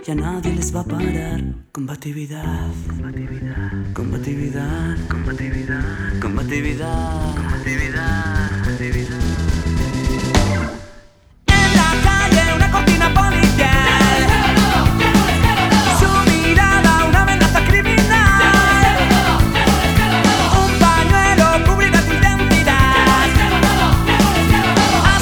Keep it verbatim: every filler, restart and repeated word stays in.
ya nadie les va a parar. Combatividad, combatividad, combatividad, combatividad, combatividad, combatividad.